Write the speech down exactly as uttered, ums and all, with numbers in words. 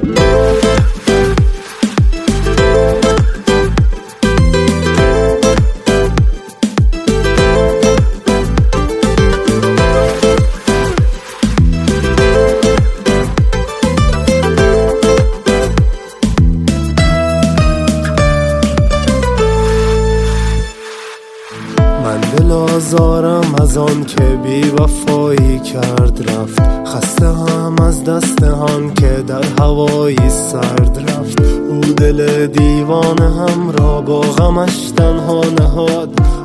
من دل آزارم از آن که بی وفایی کرد رفت، خسته هم از دست هم که در هوایی سرد رفت. او دل دیوانه هم را با غمش تنها نهاد،